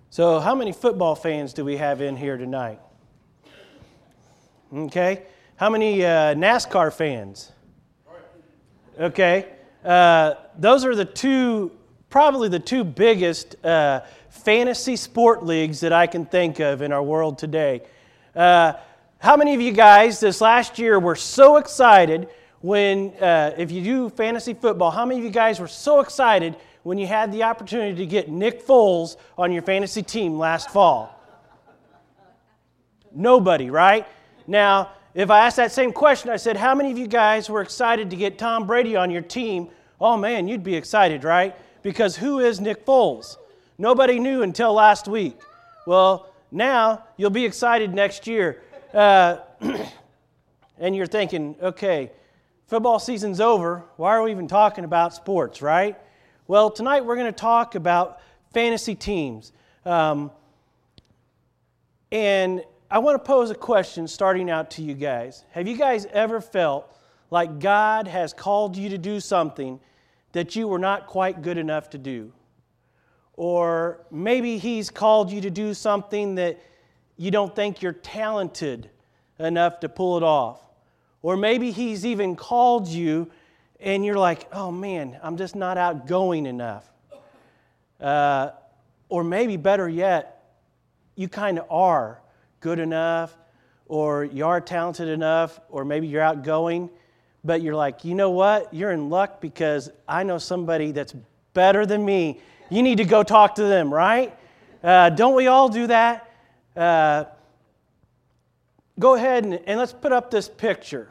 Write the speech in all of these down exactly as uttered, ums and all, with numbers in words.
So how many football fans do we have in here tonight? Okay. How many uh, NASCAR fans? Okay. Uh, those are the two, probably the two biggest uh, fantasy sport leagues that I can think of in our world today. Uh, how many of you guys this last year were so excited when, uh, if you do fantasy football, how many of you guys were so excited when you had the opportunity to get Nick Foles on your fantasy team last fall? Nobody, right? Now, if I asked that same question, I said, how many of you guys were excited to get Tom Brady on your team? Oh man, you'd be excited, right? Because who is Nick Foles? Nobody knew until last week. Well, now you'll be excited next year. Uh, and you're thinking, okay, football season's over. Why are we even talking about sports, right? Well, tonight we're going to talk about fantasy teams. Um, and I want to pose a question starting out to you guys. Have you guys ever felt like God has called you to do something that you were not quite good enough to do? Or maybe He's called you to do something that you don't think you're talented enough to pull it off. Or maybe He's even called you and you're like, oh man, I'm just not outgoing enough. Uh, or maybe better yet, you kind of are good enough, or you are talented enough, or maybe you're outgoing, but you're like, you know what? You're in luck because I know somebody that's better than me. You need to go talk to them, right? Uh, don't we all do that? Uh, go ahead and, and let's put up this picture.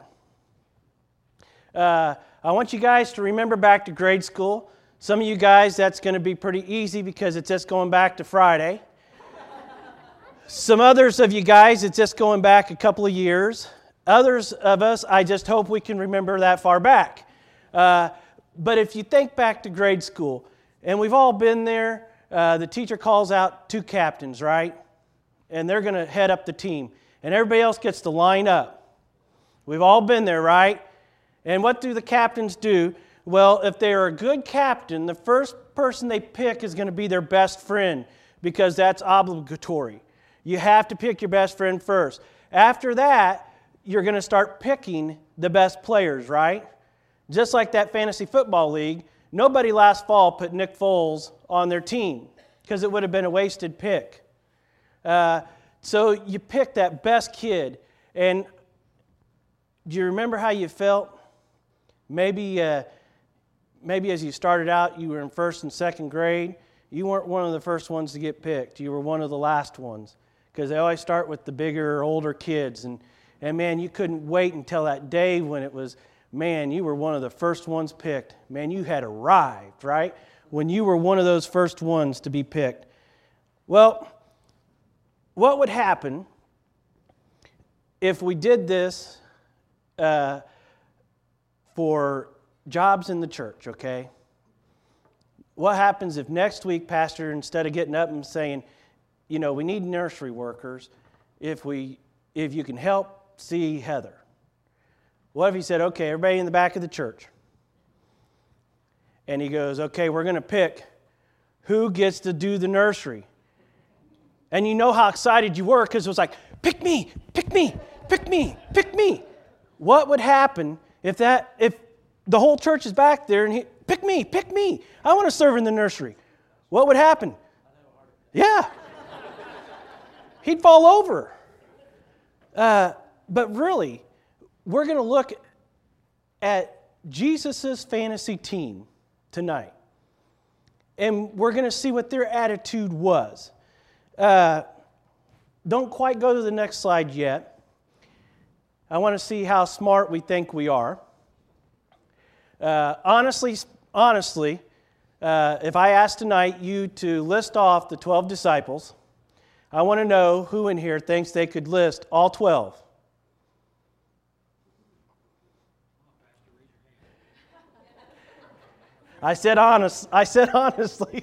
Uh, I want you guys to remember back to grade school. Some of you guys, that's going to be pretty easy because it's just going back to Friday. Some others of you guys, it's just going back a couple of years. Others of us, I just hope we can remember that far back. Uh, but if you think back to grade school, and we've all been there, uh, the teacher calls out two captains, right? And they're going to head up the team. And everybody else gets to line up. We've all been there, right? And what do the captains do? Well, if they are a good captain, the first person they pick is going to be their best friend because that's obligatory. You have to pick your best friend first. After that, you're going to start picking the best players, right? Just like that fantasy football league, nobody last fall put Nick Foles on their team because it would have been a wasted pick. Uh, so you pick that best kid. And do you remember how you felt? Maybe, uh, maybe as you started out, you were in first and second grade. You weren't one of the first ones to get picked. You were one of the last ones because they always start with the bigger, older kids. And, and man, you couldn't wait until that day when it was, man, you were one of the first ones picked. Man, you had arrived, right? When you were one of those first ones to be picked. Well, what would happen if we did this uh, for jobs in the church, okay? What happens if next week, Pastor, instead of getting up and saying, you know, we need nursery workers, if we, if you can help see Heather? What if he said, okay, everybody in the back of the church? And he goes, okay, we're going to pick who gets to do the nursery. And you know how excited you were because it was like, pick me, pick me, pick me, pick me. What would happen if that, if the whole church is back there and he, pick me, pick me. I want to serve in the nursery. What would happen? Yeah. He'd fall over. Uh, but really, we're going to look at Jesus' fantasy team tonight. And we're going to see what their attitude was. Uh, don't quite go to the next slide yet. I want to see how smart we think we are. Uh, honestly, honestly, uh, if I asked tonight you to list off the twelve disciples, I want to know who in here thinks they could list all twelve. I said honest. I said honestly.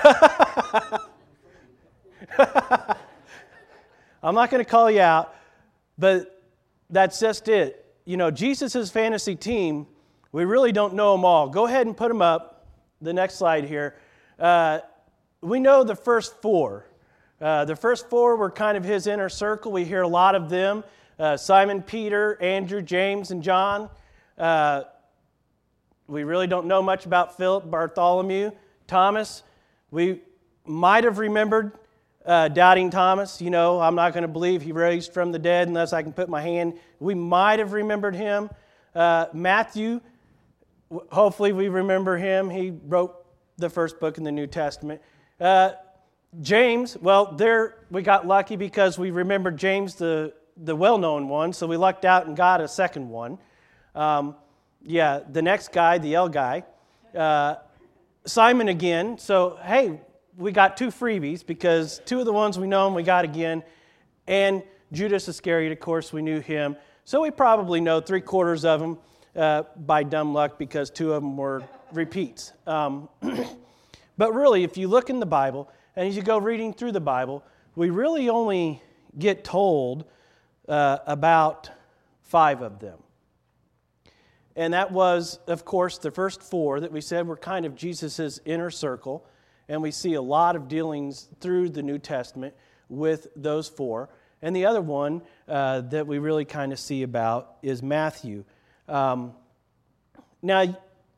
I'm not going to call you out, but that's just it. You know, Jesus' fantasy team, we really don't know them all. Go ahead and put them up. The next slide here. Uh, we know the first four. Uh, the first four were kind of his inner circle. We hear a lot of them. Uh, Simon, Peter, Andrew, James, and John. Uh, we really don't know much about Philip, Bartholomew, Thomas. We might have remembered uh, doubting Thomas. You know, I'm not going to believe he raised from the dead unless I can put my hand. We might have remembered him. Uh, Matthew, hopefully we remember him. He wrote the first book in the New Testament. Uh, James, well, there we got lucky because we remembered James, the, the well-known one, so we lucked out and got a second one. Um, yeah, the next guy, the L guy, uh, Simon again. So, hey, we got two freebies because two of the ones we know and we got again. And Judas Iscariot, of course, we knew him. So we probably know three-quarters of them uh, by dumb luck because two of them were repeats. Um, but really, if you look in the Bible, and as you go reading through the Bible, we really only get told uh, about five of them. And that was, of course, the first four that we said were kind of Jesus' inner circle. And we see a lot of dealings through the New Testament with those four. And the other one uh, that we really kind of see about is Matthew. Um, now,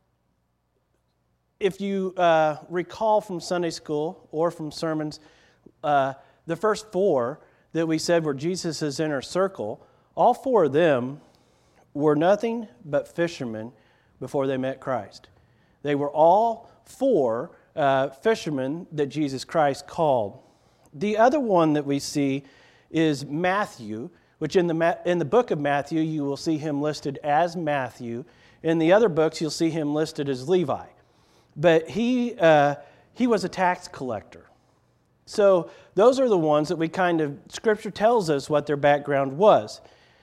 if you uh, recall from Sunday school or from sermons, uh, the first four that we said were Jesus' inner circle, all four of them were nothing but fishermen before they met Christ. They were all four uh, fishermen that Jesus Christ called. The other one that we see is Matthew, which in the in the book of Matthew, you will see him listed as Matthew. In the other books, you'll see him listed as Levi. But he uh, he was a tax collector. So those are the ones that we kind of, Scripture tells us what their background was.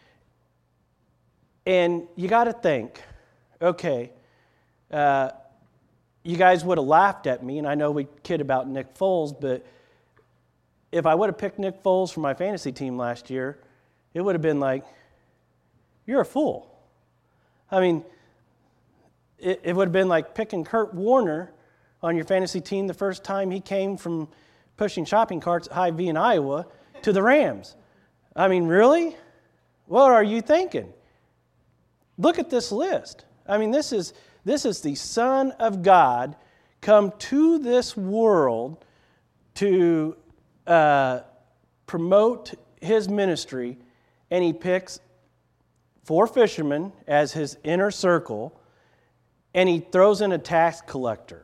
And you got to think, okay, uh, you guys would have laughed at me, and I know we kid about Nick Foles, but if I would have picked Nick Foles for my fantasy team last year, it would have been like, you're a fool. I mean, it, it would have been like picking Kurt Warner on your fantasy team the first time he came from pushing shopping carts at Hy-Vee in Iowa to the Rams. I mean, really? What are you thinking? Look at this list. I mean, this is this is the Son of God come to this world to uh, promote his ministry, and he picks four fishermen as his inner circle, and he throws in a tax collector.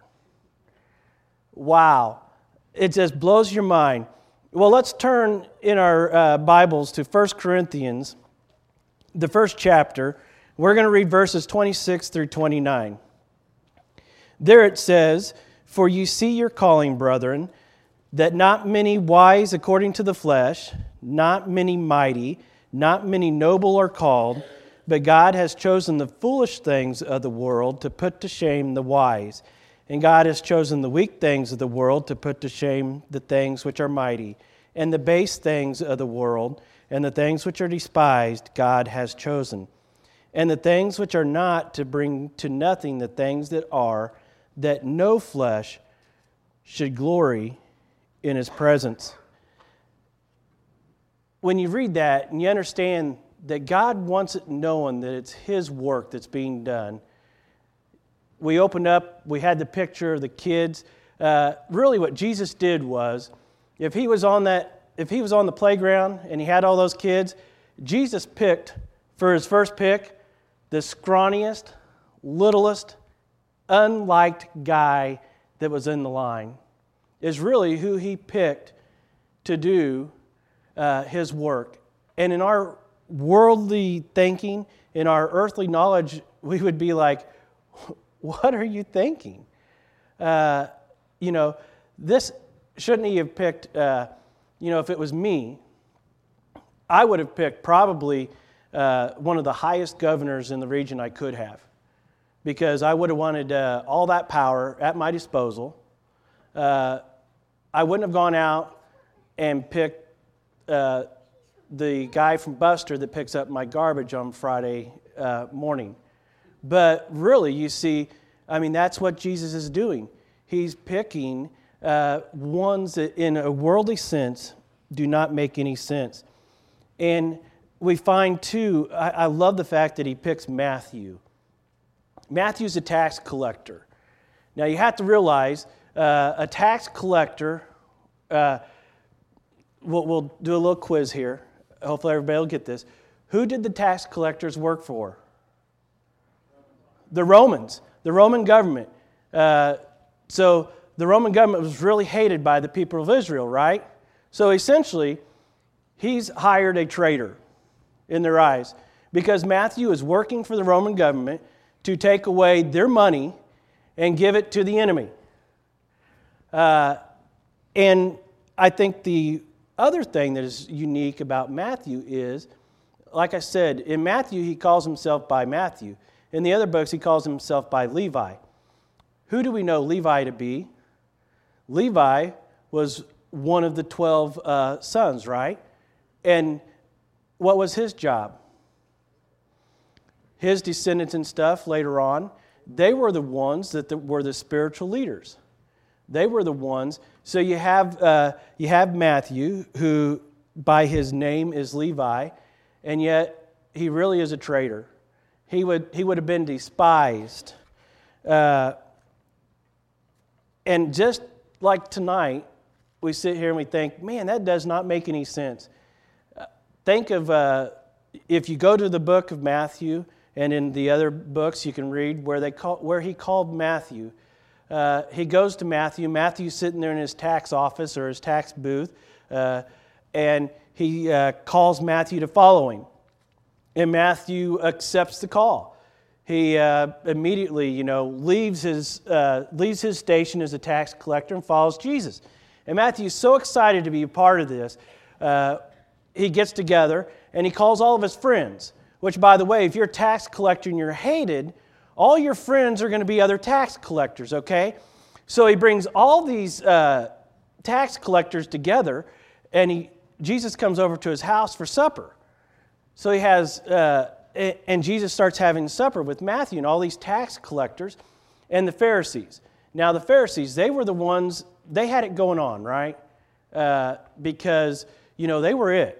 Wow. It just blows your mind. Well, let's turn in our uh, Bibles to First Corinthians, the first chapter. We're going to read verses twenty-six through twenty-nine. There it says, "For you see your calling, brethren, that not many wise according to the flesh, not many mighty, not many noble are called, but God has chosen the foolish things of the world to put to shame the wise. And God has chosen the weak things of the world to put to shame the things which are mighty. And the base things of the world and the things which are despised God has chosen. And the things which are not to bring to nothing the things that are, that no flesh should glory in his presence." When you read that and you understand that God wants it known that it's his work that's being done. We opened up, we had the picture of the kids. Uh, really what Jesus did was, if he was on that, if he was on the playground and he had all those kids, Jesus picked, for his first pick, the scrawniest, littlest, unliked guy that was in the line. Is really who he picked to do uh, his work. And in our worldly thinking, in our earthly knowledge, we would be like, what are you thinking? Uh, you know, this, shouldn't he have picked, uh, you know, if it was me, I would have picked probably uh, one of the highest governors in the region I could have. Because I would have wanted uh, all that power at my disposal. Uh, I wouldn't have gone out and picked uh, the guy from Buster that picks up my garbage on Friday uh, morning. But really, you see, I mean, that's what Jesus is doing. He's picking uh, ones that in a worldly sense do not make any sense. And we find too, I, I love the fact that he picks Matthew. Matthew's a tax collector. Now you have to realize uh, a tax collector, uh, we'll, we'll do a little quiz here. Hopefully everybody will get this. Who did the tax collectors work for? The Romans, the Roman government. Uh, so the Roman government was really hated by the people of Israel, right? So essentially, he's hired a traitor in their eyes because Matthew is working for the Roman government to take away their money and give it to the enemy. Uh, and I think the other thing that is unique about Matthew is, like I said, in Matthew, he calls himself by Matthew. In the other books, he calls himself by Levi. Who do we know Levi to be? Levi was one of the twelve uh, sons, right? And what was his job? His descendants and stuff later on, they were the ones that the, were the spiritual leaders. They were the ones. So you have uh, you have Matthew, who by his name is Levi, and yet he really is a traitor. He would he would have been despised. Uh, and just like tonight, we sit here and we think, man, that does not make any sense. Uh, think of uh, if you go to the book of Matthew, and in the other books you can read where they call where he called Matthew. Uh, he goes to Matthew. Matthew's sitting there in his tax office or his tax booth, uh, and he uh, calls Matthew to follow him. And Matthew accepts the call. He uh, immediately, you know, leaves his uh, leaves his station as a tax collector and follows Jesus. And Matthew's so excited to be a part of this. Uh, he gets together and he calls all of his friends. Which, by the way, if you're a tax collector and you're hated, all your friends are going to be other tax collectors. Okay, so he brings all these uh, tax collectors together, and he Jesus comes over to his house for supper. So he has, uh, and Jesus starts having supper with Matthew and all these tax collectors and the Pharisees. Now the Pharisees, they were the ones, they had it going on, right? Uh, because, you know, they were it.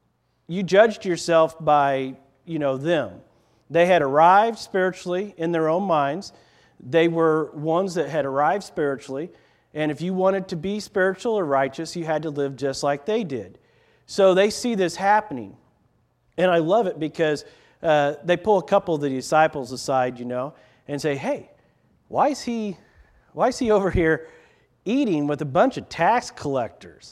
You judged yourself by, you know, them. They had arrived spiritually in their own minds. They were ones that had arrived spiritually. And if you wanted to be spiritual or righteous, you had to live just like they did. So they see this happening. And I love it because uh, they pull a couple of the disciples aside, you know, and say, hey, why is he, why is he over here eating with a bunch of tax collectors?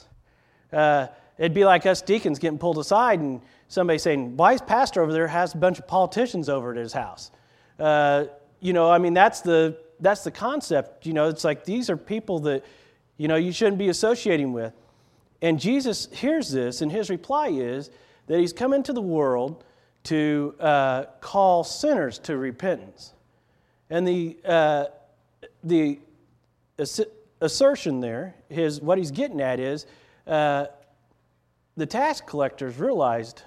Uh, it'd be like us deacons getting pulled aside and somebody saying, why is pastor over there has a bunch of politicians over at his house? Uh, you know, I mean, that's the that's the concept. You know, it's like these are people that, you know, you shouldn't be associating with. And Jesus hears this, and his reply is that he's come into the world to uh, call sinners to repentance. And the uh, the ass- assertion there, his what he's getting at is uh, the tax collectors realized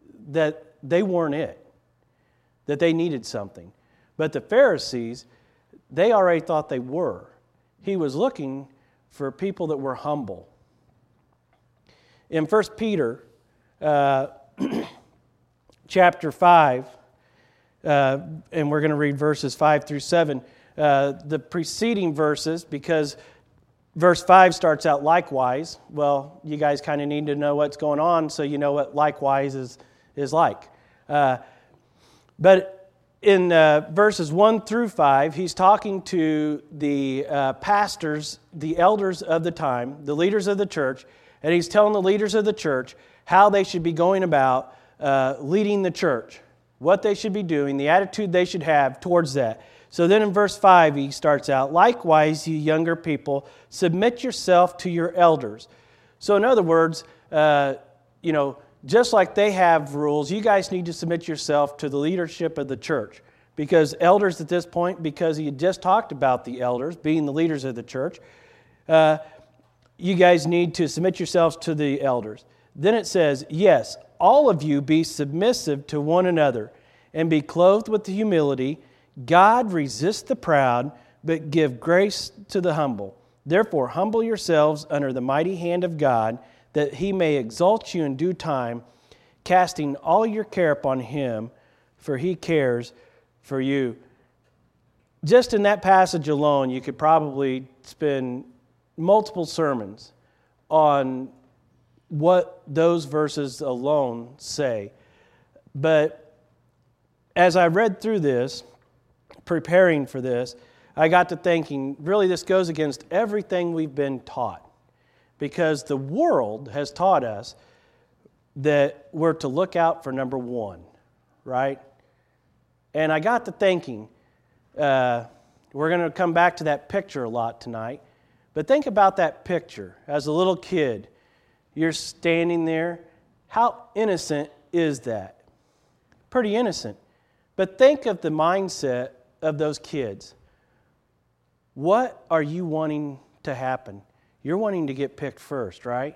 that they weren't it, that they needed something. But the Pharisees, they already thought they were. He was looking for people that were humble. In First Peter uh, chapter five, uh, and we're going to read verses five through seven, uh, the preceding verses, because verse five starts out likewise. Well, you guys kind of need to know what's going on so you know what likewise is, is like. Uh, but in uh, verses one through five, he's talking to the uh, pastors, the elders of the time, the leaders of the church, and he's telling the leaders of the church how they should be going about uh, leading the church, what they should be doing, the attitude they should have towards that. So then in verse five, he starts out, likewise, you younger people, submit yourself to your elders. So in other words, uh, you know, just like they have rules, you guys need to submit yourself to the leadership of the church. Because elders at this point, because he had just talked about the elders being the leaders of the church, uh, you guys need to submit yourselves to the elders. Then it says, yes, all of you be submissive to one another and be clothed with humility. God resists the proud, but give grace to the humble. Therefore, humble yourselves under the mighty hand of God, that he may exalt you in due time, casting all your care upon him, for he cares for you. Just in that passage alone, you could probably spend multiple sermons on what those verses alone say. But as I read through this, preparing for this, I got to thinking, really this goes against everything we've been taught. Because the world has taught us that we're to look out for number one, right? And I got to thinking, uh, we're going to come back to that picture a lot tonight, but think about that picture. As a little kid, you're standing there. How innocent is that? Pretty innocent. But think of the mindset of those kids. What are you wanting to happen? You're wanting to get picked first, right?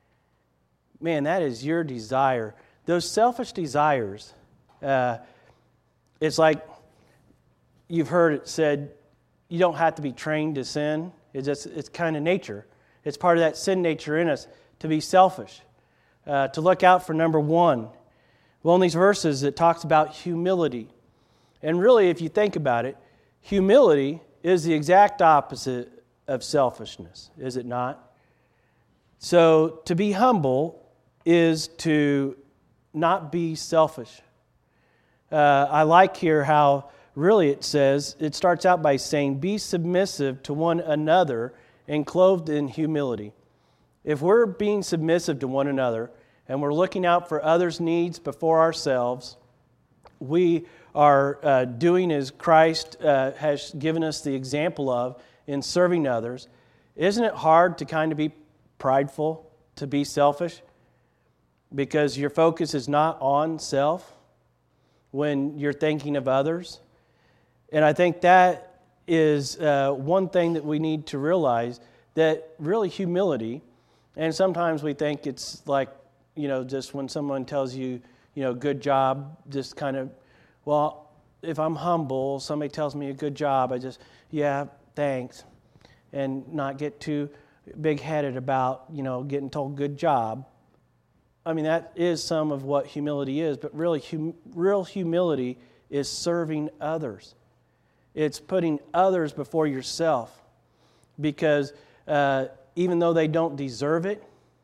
Man, that is your desire. Those selfish desires, uh, it's like you've heard it said, you don't have to be trained to sin. It's just, it's kind of nature. It's part of that sin nature in us to be selfish, uh, to look out for number one. Well, in these verses, it talks about humility. And really, if you think about it, humility is the exact opposite of selfishness, is it not? So to be humble is to not be selfish. Uh, I like here how really it says, it starts out by saying, be submissive to one another and clothed in humility. If we're being submissive to one another and we're looking out for others' needs before ourselves, we are uh, doing as Christ uh, has given us the example of in serving others. Isn't it hard to kind of be prideful, to be selfish? Because your focus is not on self when you're thinking of others. And I think that is uh, one thing that we need to realize, that really humility, and sometimes we think it's like, you know, just when someone tells you, you know, good job, just kind of, well, if I'm humble, somebody tells me a good job, I just, yeah, thanks, and not get too big-headed about, you know, getting told good job. I mean, that is some of what humility is, but really, hum- real humility is serving others. It's putting others before yourself, because uh, even though they don't deserve it,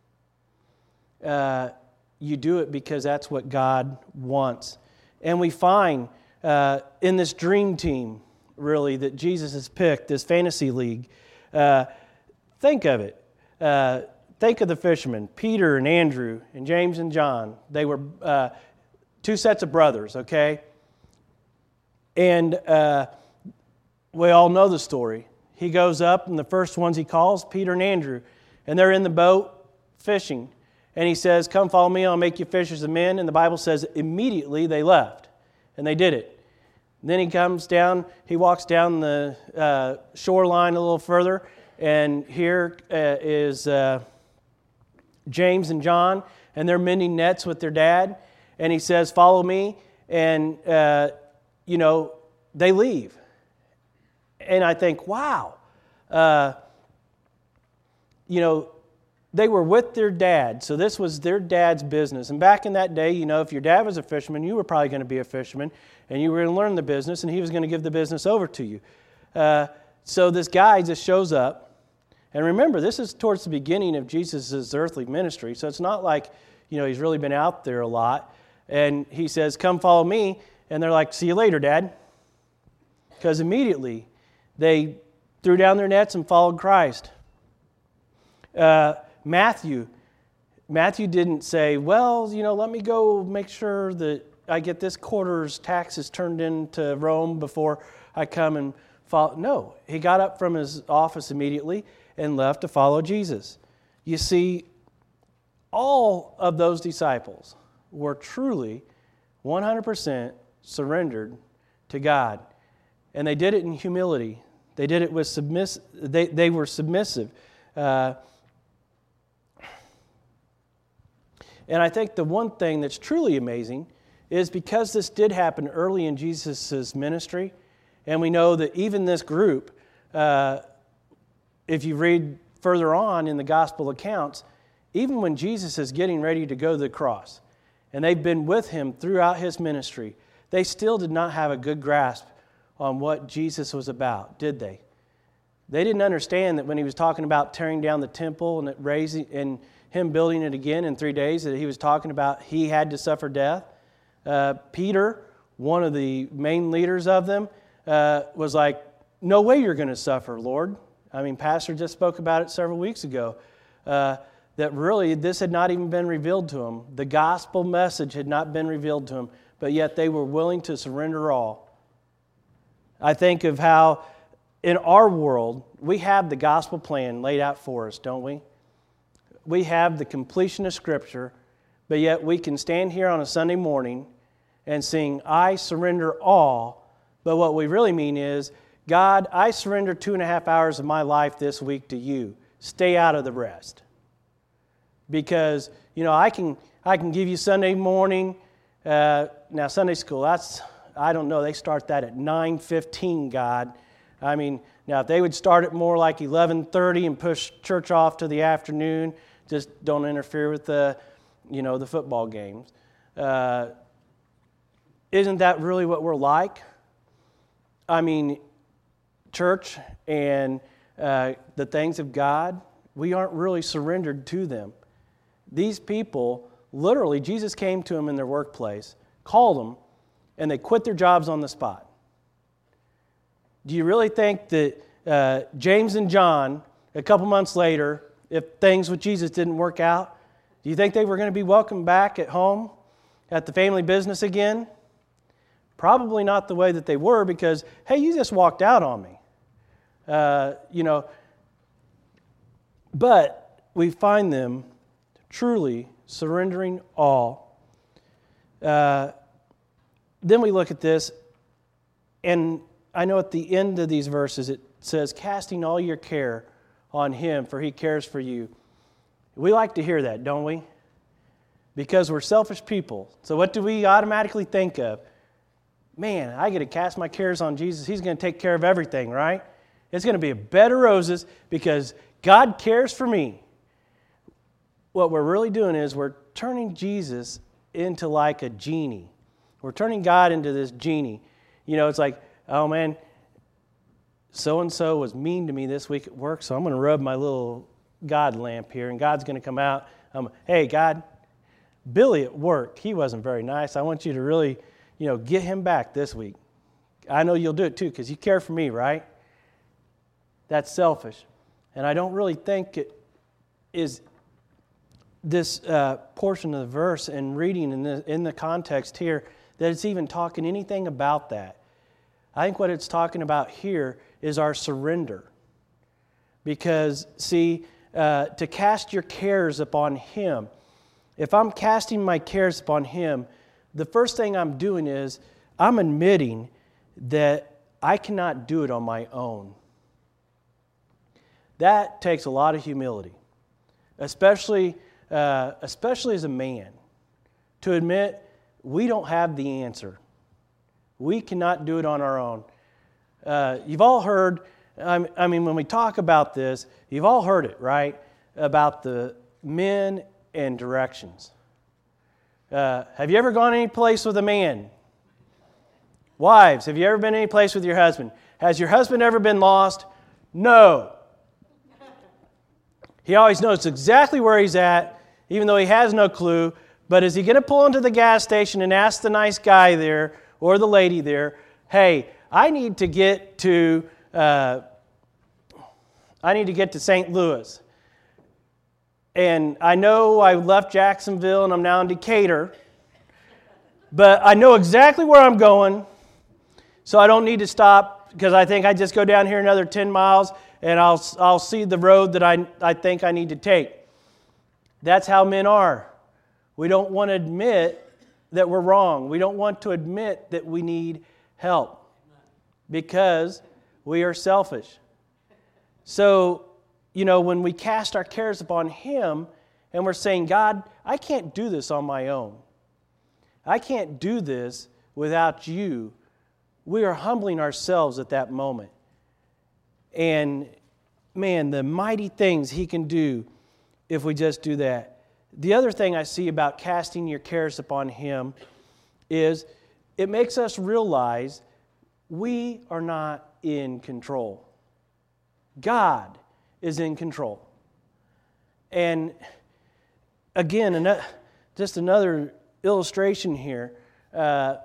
uh, you do it because that's what God wants. And we find uh, in this dream team, really, that Jesus has picked, this fantasy league, uh, think of it. Uh, think of the fishermen, Peter and Andrew and James and John. They were uh, two sets of brothers, okay? And uh, we all know the story. He goes up, and the first ones he calls, Peter and Andrew, and they're in the boat fishing. And he says, come follow me, I'll make you fishers of men. And the Bible says immediately they left, and they did it. And then he comes down, he walks down the uh, shoreline a little further, and here uh, is uh, James and John, and they're mending nets with their dad. And he says, follow me, and, uh, you know, they leave. And I think, wow, uh, you know, they were with their dad, so this was their dad's business. And back in that day, you know, if your dad was a fisherman, you were probably going to be a fisherman, and you were going to learn the business, and he was going to give the business over to you. Uh, so this guy just shows up, and remember, this is towards the beginning of Jesus' earthly ministry, so it's not like, you know, he's really been out there a lot. And he says, come follow me, and they're like, see you later, Dad. Because immediately they threw down their nets and followed Christ. Uh, Matthew, Matthew didn't say, well, you know, let me go make sure that I get this quarter's taxes turned into Rome before I come and follow. No, he got up from his office immediately and left to follow Jesus. You see, all of those disciples were truly one hundred percent surrendered to God. And they did it in humility. They did it with submiss. They, they were submissive. Uh, And I think the one thing that's truly amazing is because this did happen early in Jesus' ministry, and we know that even this group, uh, if you read further on in the gospel accounts, even when Jesus is getting ready to go to the cross, and they've been with him throughout his ministry, they still did not have a good grasp on what Jesus was about, did they? They didn't understand that when he was talking about tearing down the temple and it raising and him building it again in three days, that he was talking about he had to suffer death. Uh, Peter, one of the main leaders of them, uh, was like, "No way you're going to suffer, Lord." I mean, Pastor just spoke about it several weeks ago, uh, that really this had not even been revealed to them. The gospel message had not been revealed to them, but yet they were willing to surrender all. I think of how in our world, we have the gospel plan laid out for us, don't we? We have the completion of Scripture, but yet we can stand here on a Sunday morning and sing, "I surrender all," but what we really mean is, "God, I surrender two and a half hours of my life this week to you. Stay out of the rest." Because, you know, I can I can give you Sunday morning. Uh, now, Sunday school, that's, I don't know, they start that at nine fifteen, God. I mean, now if they would start it more like eleven thirty and push church off to the afternoon, just don't interfere with the, you know, the football games. Uh, isn't that really what we're like? I mean, church and uh, the things of God, we aren't really surrendered to them. These people, literally, Jesus came to them in their workplace, called them, and they quit their jobs on the spot. Do you really think that uh, James and John, a couple months later, if things with Jesus didn't work out, do you think they were going to be welcomed back at home, at the family business again? Probably not the way that they were, because, hey, you just walked out on me. Uh, you know, but we find them truly surrendering all. Uh, then we look at this, and I know at the end of these verses it says, "Casting all your care on Him, for He cares for you." We like to hear that, don't we? Because we're selfish people. So what do we automatically think of? Man, I get to cast my cares on Jesus. He's going to take care of everything, right? It's going to be a bed of roses because God cares for me. What we're really doing is we're turning Jesus into like a genie. We're turning God into this genie. You know, it's like, oh man, so-and-so was mean to me this week at work, so I'm going to rub my little God lamp here, and God's going to come out. Um, hey, God, Billy at work, he wasn't very nice. I want you to really, you know, get him back this week. I know you'll do it too because you care for me, right? That's selfish. And I don't really think it is this uh, portion of the verse and reading in the, in the context here that it's even talking anything about that. I think what it's talking about here is our surrender. Because, see, uh, to cast your cares upon Him, if I'm casting my cares upon Him, the first thing I'm doing is I'm admitting that I cannot do it on my own. That takes a lot of humility, especially, uh, especially as a man, to admit we don't have the answer. We cannot do it on our own. Uh, you've all heard, I mean, when we talk about this, you've all heard it, right? About the men and directions. Uh, have you ever gone any place with a man? Wives, have you ever been any place with your husband? Has your husband ever been lost? No. He always knows exactly where he's at, even though he has no clue. But is he going to pull into the gas station and ask the nice guy there or the lady there, hey, I need to get to uh, I need to get to Saint Louis. And I know I left Jacksonville and I'm now in Decatur, but I know exactly where I'm going, so I don't need to stop because I think I just go down here another ten miles and I'll I'll see the road that I, I think I need to take. That's how men are. We don't want to admit that we're wrong. We don't want to admit that we need help because we are selfish. So, you know, when we cast our cares upon Him and we're saying, God, I can't do this on my own. I can't do this without you. We are humbling ourselves at that moment. And man, the mighty things He can do if we just do that. The other thing I see about casting your cares upon Him is it makes us realize we are not in control. God is in control. And again, just another illustration here. Uh,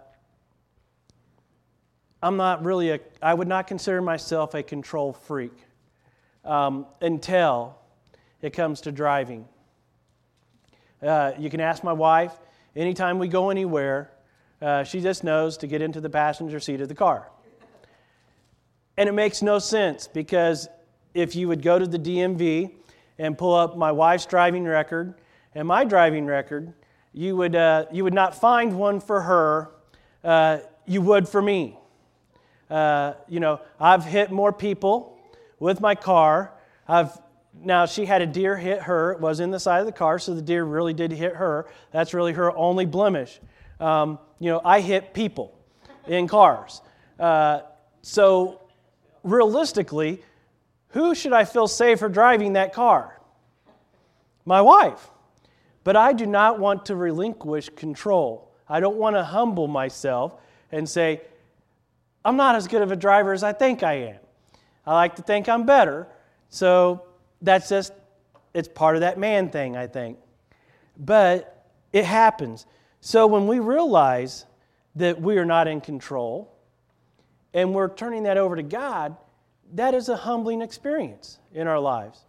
I'm not really a, I would not consider myself a control freak um, until it comes to driving. Uh, you can ask my wife, anytime we go anywhere, uh, she just knows to get into the passenger seat of the car. And it makes no sense, because if you would go to the D M V and pull up my wife's driving record and my driving record, you would uh, you would not find one for her. Uh, you would for me. Uh, you know, I've hit more people with my car. I've now she had a deer hit her. It was in the side of the car, so the deer really did hit her. That's really her only blemish. Um, you know, I hit people in cars. Uh, so realistically, who should I feel safer driving that car? My wife. But I do not want to relinquish control. I don't want to humble myself and say, I'm not as good of a driver as I think I am. I like to think I'm better. So that's just, it's part of that man thing, I think. But it happens. So when we realize that we are not in control and we're turning that over to God, that is a humbling experience in our lives.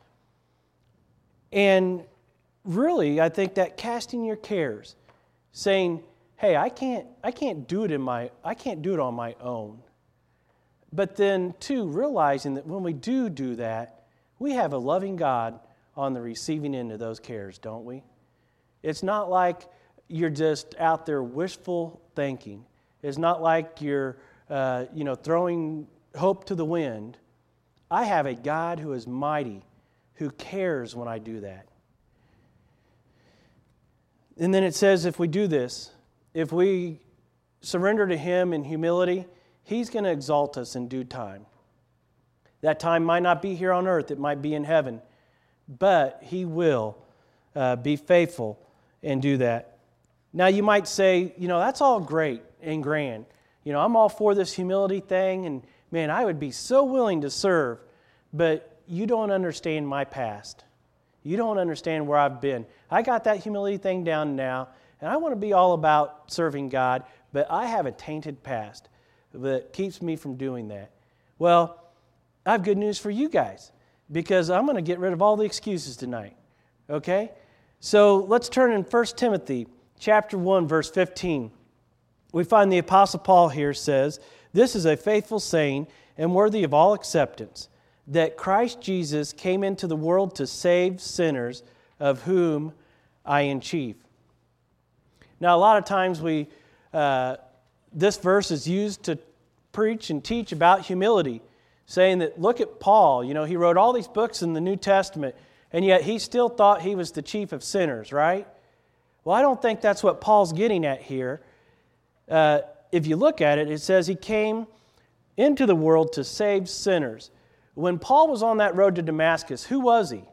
And really, I think that casting your cares, saying, hey, I can't I can't do it in my I can't do it on my own. But then too, realizing that when we do do that, we have a loving God on the receiving end of those cares, don't we? It's not like you're just out there wishful thinking. It's not like you're uh, you know throwing hope to the wind. I have a God who is mighty, who cares when I do that. And then it says if we do this, if we surrender to Him in humility, He's going to exalt us in due time. That time might not be here on earth, it might be in heaven, but He will uh, be faithful and do that. Now you might say, you know, that's all great and grand. You know, I'm all for this humility thing, and man, I would be so willing to serve, but you don't understand my past. You don't understand where I've been. I got that humility thing down now, and I want to be all about serving God, but I have a tainted past that keeps me from doing that. Well, I have good news for you guys, because I'm going to get rid of all the excuses tonight, okay? So let's turn in First Timothy chapter one, verse fifteen. We find the Apostle Paul here says, "This is a faithful saying and worthy of all acceptance, that Christ Jesus came into the world to save sinners, of whom I am chief." Now, a lot of times we, uh, this verse is used to preach and teach about humility, saying that, look at Paul, you know, he wrote all these books in the New Testament, and yet he still thought he was the chief of sinners, right? Well, I don't think that's what Paul's getting at here. Uh, if you look at it, it says he came into the world to save sinners. When Paul was on that road to Damascus, who was he?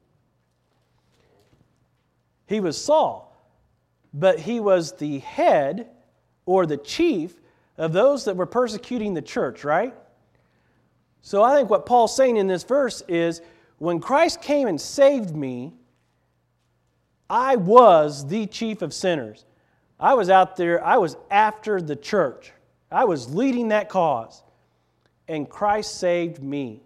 He was Saul, but he was the head or the chief of those that were persecuting the church, right? So I think what Paul's saying in this verse is, when Christ came and saved me, I was the chief of sinners. I was out there, I was after the church. I was leading that cause, and Christ saved me.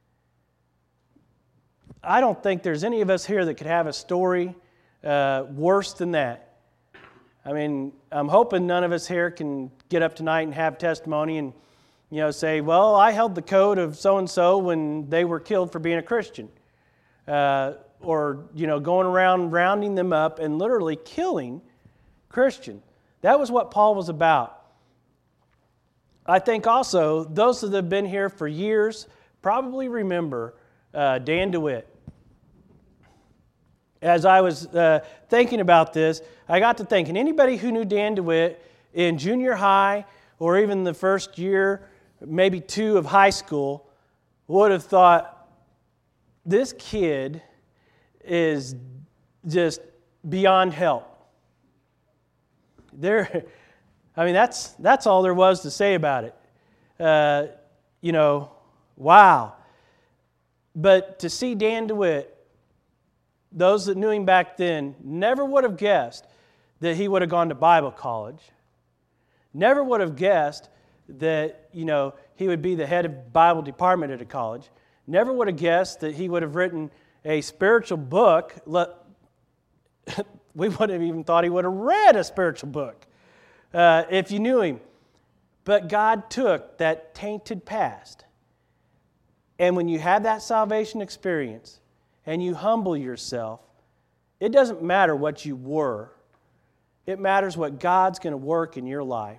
I don't think there's any of us here that could have a story uh, worse than that. I mean, I'm hoping none of us here can get up tonight and have testimony and, you know, say, well, I held the coat of so-and-so when they were killed for being a Christian. Uh, or, you know, going around rounding them up and literally killing Christian. That was what Paul was about. I think also those that have been here for years probably remember uh, Dan DeWitt. As I was uh, thinking about this, I got to thinking, anybody who knew Dan DeWitt in junior high or even the first year, maybe two of high school, would have thought, this kid is just beyond help. There, I mean, that's that's all there was to say about it. Uh, you know, wow. But to see Dan DeWitt, those that knew him back then never would have guessed that he would have gone to Bible college. Never would have guessed that, you know, he would be the head of Bible department at a college. Never would have guessed that he would have written a spiritual book. We wouldn't have even thought he would have read a spiritual book uh, if you knew him. But God took that tainted past. And when you have that salvation experience and you humble yourself, it doesn't matter what you were. It matters what God's going to work in your life.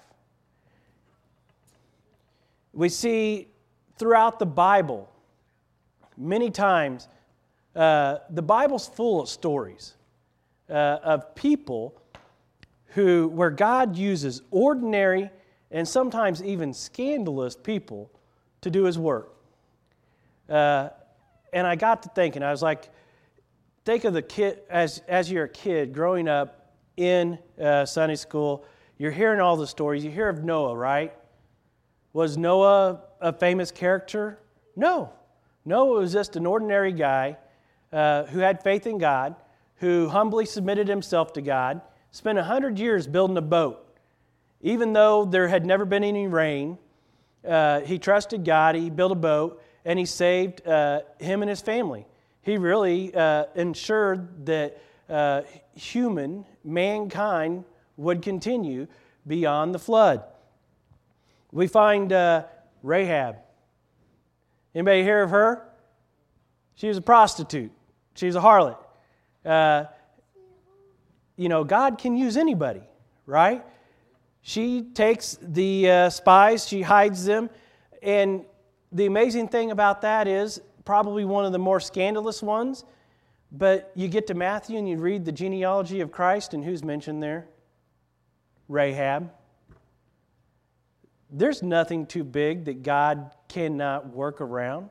We see throughout the Bible, many times, uh, the Bible's full of stories uh, of people who, where God uses ordinary and sometimes even scandalous people to do His work. Uh, and I got to thinking, I was like, think of the kid, as, as you're a kid growing up in uh, Sunday school, you're hearing all the stories. You hear of Noah, right? Was Noah a famous character? No. Noah was just an ordinary guy uh, who had faith in God, who humbly submitted himself to God, spent one hundred years building a boat. Even though there had never been any rain, uh, he trusted God, he built a boat, and he saved uh, him and his family. He really uh, ensured that uh, human, mankind, would continue beyond the flood. We find uh, Rahab. Anybody hear of her? She was a prostitute. She was a harlot. Uh, you know, God can use anybody, right? She takes the uh, spies, she hides them, and the amazing thing about that is probably one of the more scandalous ones, but you get to Matthew and you read the genealogy of Christ, and who's mentioned there? Rahab. There's nothing too big that God cannot work around.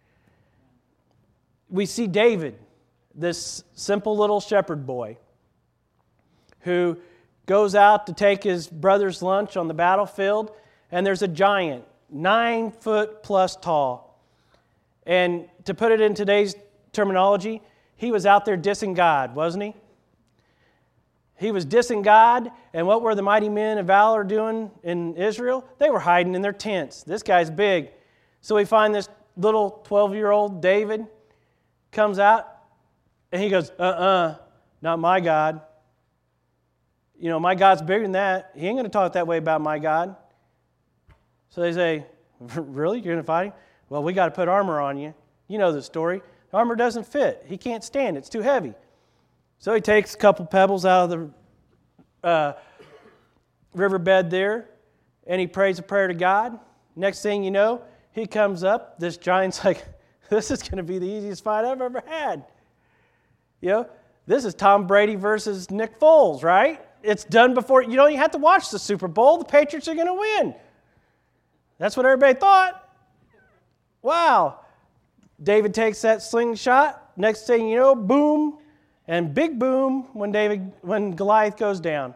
We see David, this simple little shepherd boy who goes out to take his brother's lunch on the battlefield, and there's a giant, nine foot plus tall. And to put it in today's terminology, he was out there dissing God, wasn't he? He was dissing God, and what were the mighty men of valor doing in Israel? They were hiding in their tents. This guy's big. So we find this little twelve-year-old David comes out, and he goes, uh-uh, not my God. You know, my God's bigger than that. He ain't going to talk that way about my God. So they say, really? You're going to fight him? Well, we got to put armor on you. You know the story. The armor doesn't fit. He can't stand. It's too heavy. So he takes a couple pebbles out of the uh, riverbed there, and he prays a prayer to God. Next thing you know, he comes up. This giant's like, this is going to be the easiest fight I've ever had. You know, this is Tom Brady versus Nick Foles, right? It's done before. You don't even have to watch the Super Bowl. The Patriots are going to win. That's what everybody thought. Wow. David takes that slingshot. Next thing you know, boom. And big boom when David, when Goliath goes down.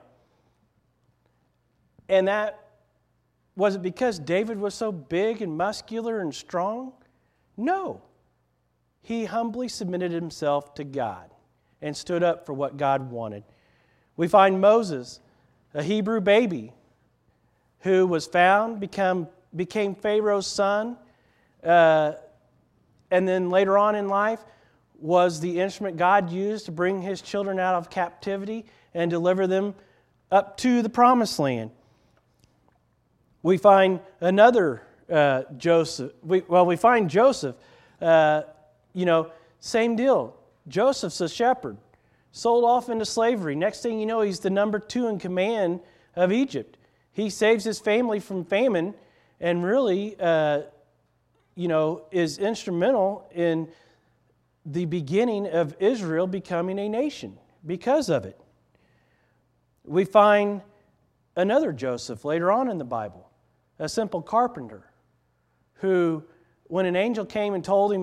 And that, was it because David was so big and muscular and strong? No. He humbly submitted himself to God and stood up for what God wanted. We find Moses, a Hebrew baby, who was found, become, became Pharaoh's son, uh, and then later on in life, was the instrument God used to bring His children out of captivity and deliver them up to the promised land. We find another uh, Joseph. We, well, we find Joseph. Uh, you know, same deal. Joseph's a shepherd, sold off into slavery. Next thing you know, he's the number two in command of Egypt. He saves his family from famine and really, uh, you know, is instrumental in the beginning of Israel becoming a nation because of it. We find another Joseph later on in the Bible, a simple carpenter who, when an angel came and told him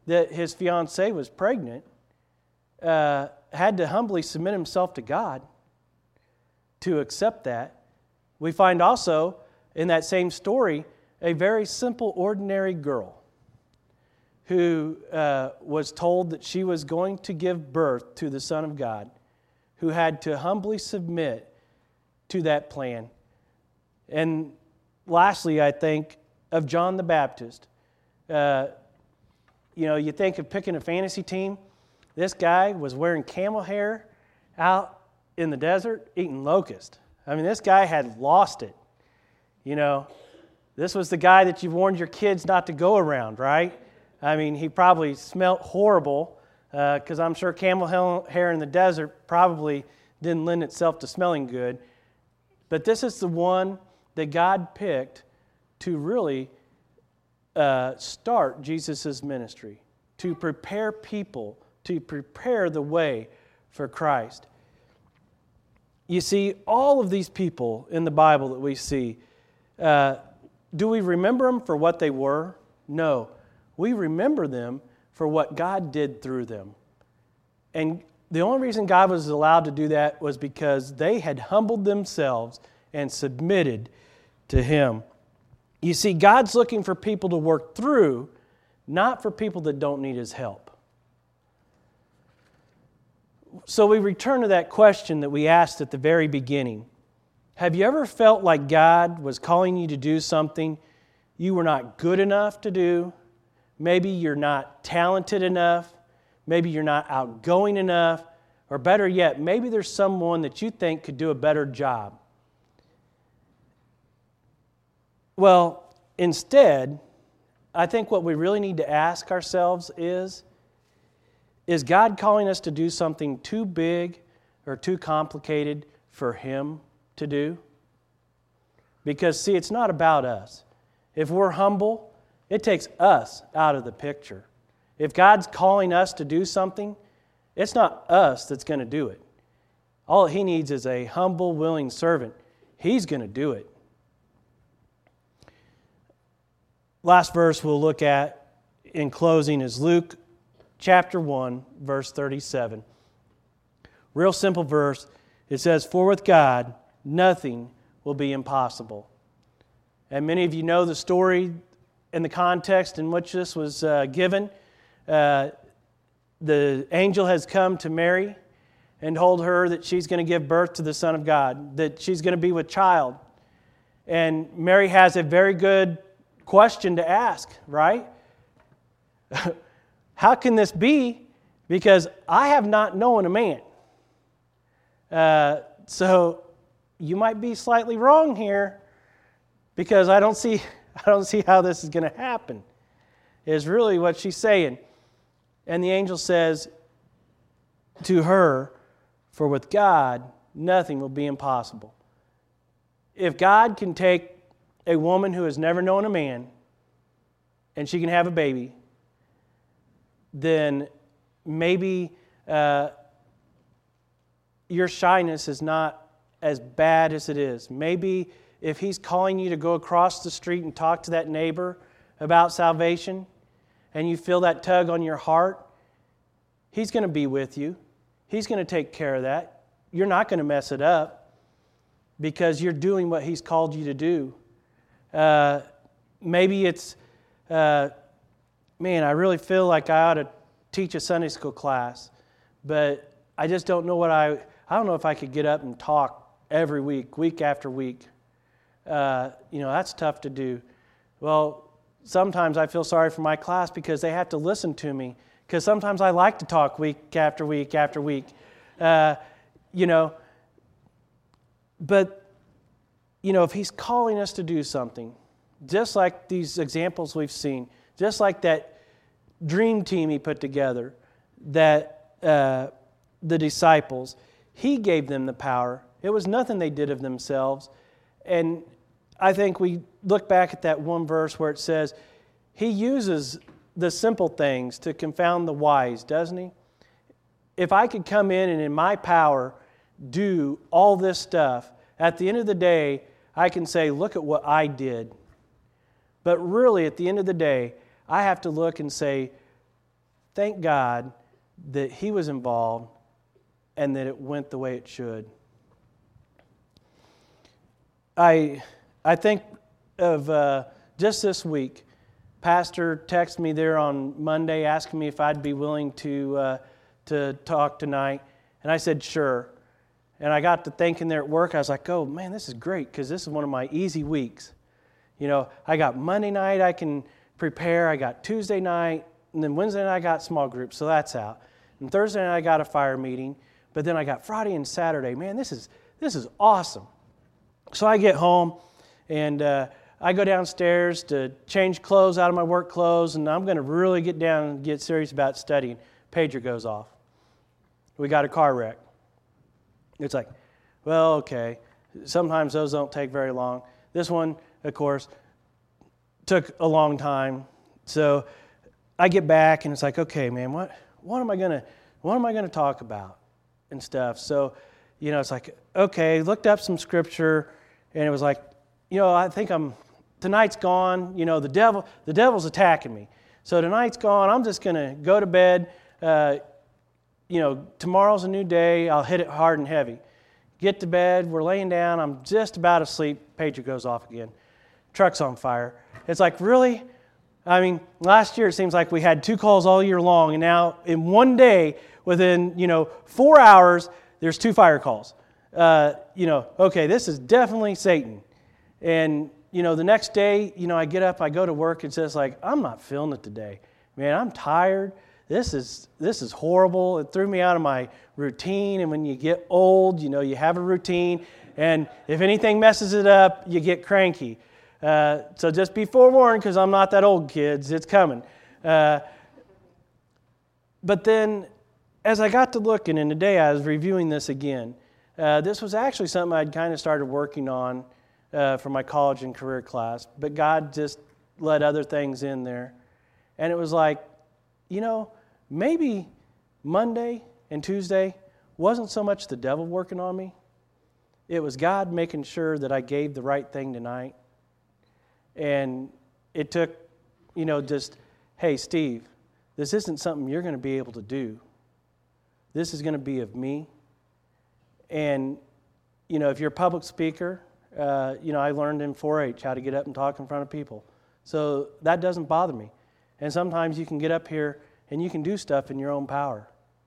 that his fiancée was pregnant, uh, had to humbly submit himself to God to accept that. We find also in that same story a very simple, ordinary girl who uh, was told that she was going to give birth to the Son of God, who had to humbly submit to that plan. And lastly, I think of John the Baptist. Uh, you know, you think of picking a fantasy team. This guy was wearing camel hair out in the desert eating locust. I mean, this guy had lost it. You know, this was the guy that you warned your kids not to go around, right? I mean, he probably smelled horrible because uh, I'm sure camel hair in the desert probably didn't lend itself to smelling good. But this is the one that God picked to really uh, start Jesus' ministry, to prepare people, to prepare the way for Christ. You see, all of these people in the Bible that we see, uh, do we remember them for what they were? No. We remember them for what God did through them. And the only reason God was allowed to do that was because they had humbled themselves and submitted to Him. You see, God's looking for people to work through, not for people that don't need His help. So we return to that question that we asked at the very beginning. Have you ever felt like God was calling you to do something you were not good enough to do? Maybe you're not talented enough. Maybe you're not outgoing enough. Or better yet, maybe there's someone that you think could do a better job. Well, instead, I think what we really need to ask ourselves is, is God calling us to do something too big or too complicated for Him to do? Because, see, it's not about us. If we're humble, it takes us out of the picture. If God's calling us to do something, it's not us that's going to do it. All He needs is a humble, willing servant. He's going to do it. Last verse we'll look at in closing is Luke chapter one, verse thirty-seven. Real simple verse. It says, "For with God, nothing will be impossible." And many of you know the story and the context in which this was uh, given. Uh, the angel has come to Mary and told her that she's going to give birth to the Son of God, that she's going to be with child. And Mary has a very good question to ask, right? How can this be? Because I have not known a man. Uh, so you might be slightly wrong here, because I don't see I don't see how this is going to happen, is really what she's saying. And the angel says to her, "For with God, nothing will be impossible." If God can take a woman who has never known a man and she can have a baby, then maybe uh, your shyness is not as bad as it is. Maybe if He's calling you to go across the street and talk to that neighbor about salvation and you feel that tug on your heart, He's going to be with you. He's going to take care of that. You're not going to mess it up because you're doing what He's called you to do. Uh, maybe it's, uh, man, I really feel like I ought to teach a Sunday school class, but I just don't know what I, I don't know if I could get up and talk every week, week after week. Uh, you know, that's tough to do. Well, sometimes I feel sorry for my class because they have to listen to me, because sometimes I like to talk week after week after week. Uh, you know, but you know, if He's calling us to do something, just like these examples we've seen, just like that dream team He put together, that uh, the disciples, He gave them the power. It was nothing they did of themselves. And I think we look back at that one verse where it says, He uses the simple things to confound the wise, doesn't He? If I could come in and in my power do all this stuff, at the end of the day, I can say, look at what I did. But really, at the end of the day, I have to look and say, thank God that he was involved and that it went the way it should. I I think of uh, just this week, Pastor texted me there on Monday asking me if I'd be willing to uh, to talk tonight, and I said sure. And I got to thinking there at work, I was like, oh man, this is great because this is one of my easy weeks. You know, I got Monday night I can prepare, I got Tuesday night, and then Wednesday night I got small groups, so that's out. And Thursday night I got a fire meeting, but then I got Friday and Saturday. Man, this is this is awesome. So I get home, and uh, I go downstairs to change clothes out of my work clothes, and I'm going to really get down and get serious about studying. Pager goes off. We got a car wreck. It's like, well, okay. Sometimes those don't take very long. This one, of course, took a long time. So I get back, and it's like, okay, man, what what am I gonna what am I gonna talk about and stuff? So, you know, it's like, okay, looked up some scripture, and it was like, you know, I think I'm tonight's gone. You know, the devil the devil's attacking me. So tonight's gone. I'm just gonna go to bed. Uh, you know, tomorrow's a new day. I'll hit it hard and heavy. Get to bed. We're laying down. I'm just about asleep. Pager goes off again. Truck's on fire. It's like, really? I mean, last year it seems like we had two calls all year long, and now in one day, within, you know, four hours, there's two fire calls. Uh, you know, okay, this is definitely Satan. And, you know, the next day, you know, I get up, I go to work, and says like, I'm not feeling it today. Man, I'm tired. This is this is horrible. It threw me out of my routine, and when you get old, you know, you have a routine, and if anything messes it up, you get cranky. Uh, so just be forewarned, because I'm not that old, kids. It's coming. Uh, but then, as I got to looking, and today I was reviewing this again, uh, this was actually something I'd kind of started working on uh, for my college and career class, but God just let other things in there. And it was like, you know, maybe Monday and Tuesday wasn't so much the devil working on me. It was God making sure that I gave the right thing tonight. And it took, you know, just, hey, Steve, this isn't something you're going to be able to do. This is going to be of me. And, you know, if you're a public speaker, uh, you know, I learned in four H how to get up and talk in front of people. So that doesn't bother me. And sometimes you can get up here and you can do stuff in your own power.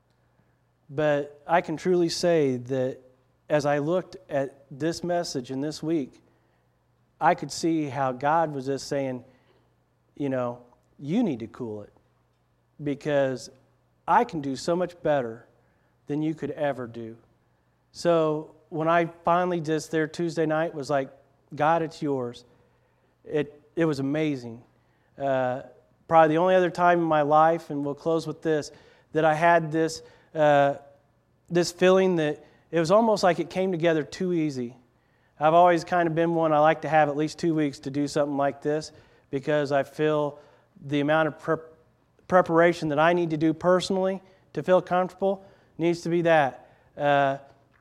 But I can truly say that as I looked at this message in this week, I could see how God was just saying, you know, you need to cool it, because I can do so much better than you could ever do. So when I finally just there Tuesday night was like, God, it's yours. It it was amazing. Uh, probably the only other time in my life, and we'll close with this, that I had this uh, this feeling that it was almost like it came together too easy. I've always kind of been one, I like to have at least two weeks to do something like this, because I feel the amount of pre- preparation that I need to do personally to feel comfortable needs to be that. Uh,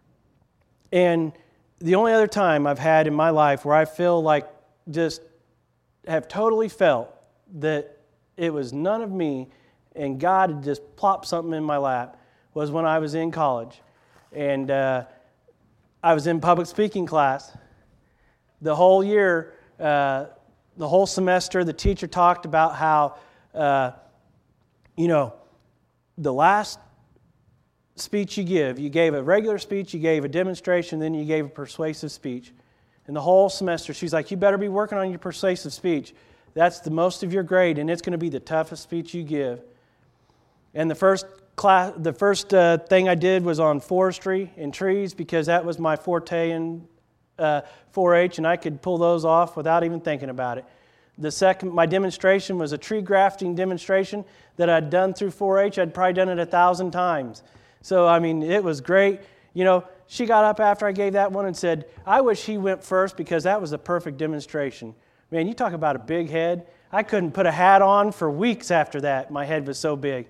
and the only other time I've had in my life where I feel like just have totally felt that it was none of me and God had just plopped something in my lap was when I was in college. And uh, I was in public speaking class. The whole year, uh, the whole semester, the teacher talked about how, uh, you know, the last speech you give, you gave a regular speech, you gave a demonstration, then you gave a persuasive speech. And the whole semester, she's like, you better be working on your persuasive speech. That's the most of your grade, and it's going to be the toughest speech you give. And the first class, the first uh, thing I did was on forestry and trees, because that was my forte in uh, four H, and I could pull those off without even thinking about it. The second, my demonstration was a tree grafting demonstration that I'd done through four H. I'd probably done it a thousand times. So, I mean, it was great. You know, she got up after I gave that one and said, I wish he went first because that was a perfect demonstration. Man, you talk about a big head. I couldn't put a hat on for weeks after that. My head was so big.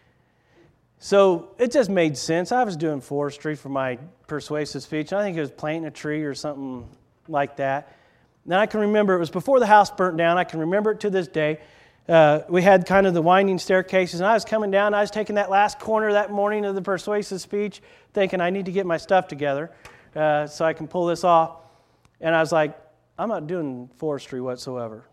So it just made sense. I was doing forestry for my persuasive speech. I think it was planting a tree or something like that. Then I can remember, it was before the house burnt down. I can remember it to this day. uh, we had kind of the winding staircases, and I was coming down. I was taking that last corner that morning of the persuasive speech, thinking I need to get my stuff together uh, so I can pull this off. And I was like, I'm not doing forestry whatsoever.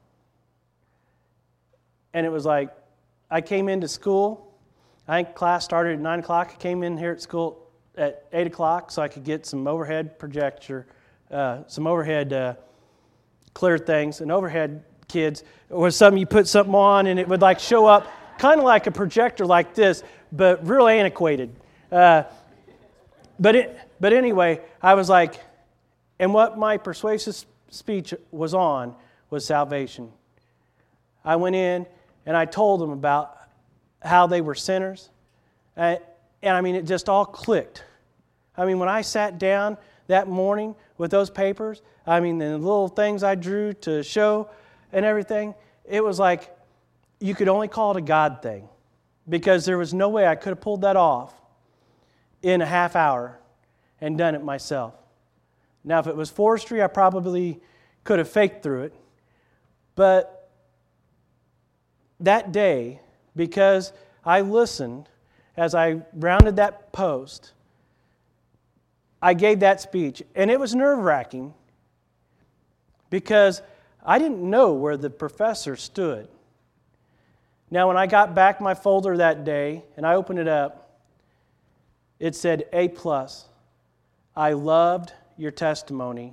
And it was like, I came into school. I think class started at nine o'clock. I came in here at school at eight o'clock so I could get some overhead projector, uh, some overhead uh, clear things. And overhead, kids, was something you put something on and it would like show up kind of like a projector like this, but real antiquated. Uh, but it, but anyway, I was like, and what my persuasive speech was on was salvation. I went in and I told them about how they were sinners. Uh, and I mean, it just all clicked. I mean, when I sat down that morning with those papers, I mean, the little things I drew to show and everything, it was like you could only call it a God thing, because there was no way I could have pulled that off in a half hour and done it myself. Now, if it was forestry, I probably could have faked through it. But that day, because I listened as I rounded that post, I gave that speech. And it was nerve-wracking because I didn't know where the professor stood. Now, when I got back my folder that day and I opened it up, it said A plus. I loved your testimony.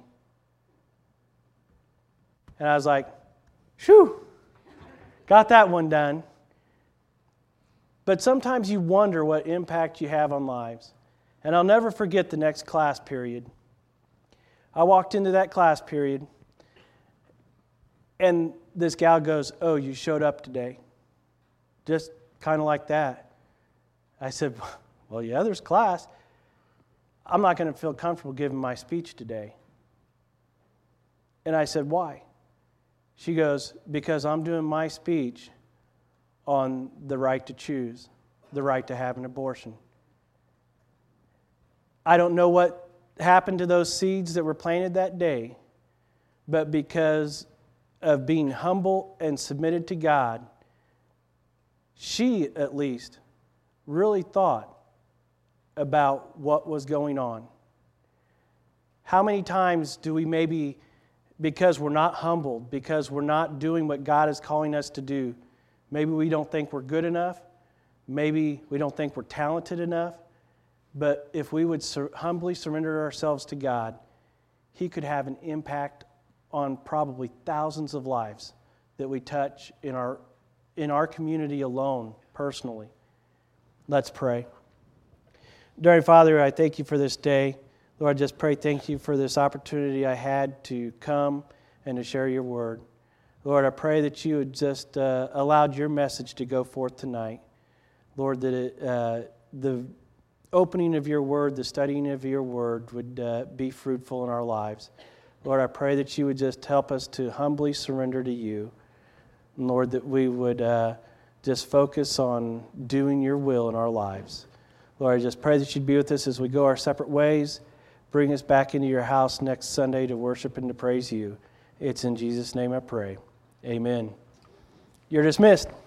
And I was like, phew, got that one done. But sometimes you wonder what impact you have on lives. And I'll never forget the next class period. I walked into that class period, and this gal goes, oh, you showed up today. Just kind of like that. I said, well, yeah, there's class. I'm not going to feel comfortable giving my speech today. And I said, why? She goes, because I'm doing my speech on the right to choose, the right to have an abortion. I don't know what happened to those seeds that were planted that day, but because of being humble and submitted to God, she at least really thought about what was going on. How many times do we maybe, because we're not humbled, because we're not doing what God is calling us to do, maybe we don't think we're good enough, maybe we don't think we're talented enough, but if we would sur- humbly surrender ourselves to God, He could have an impact on probably thousands of lives that we touch in our in our community alone, personally. Let's pray. Dear Father, I thank you for this day. Lord, I just pray thank you for this opportunity I had to come and to share your word. Lord, I pray that you would just uh, allowed your message to go forth tonight. Lord, that it, uh, the opening of your word, the studying of your word would uh, be fruitful in our lives. Lord, I pray that you would just help us to humbly surrender to you. And Lord, that we would uh, just focus on doing your will in our lives. Lord, I just pray that you'd be with us as we go our separate ways. Bring us back into your house next Sunday to worship and to praise you. It's in Jesus' name I pray. Amen. You're dismissed.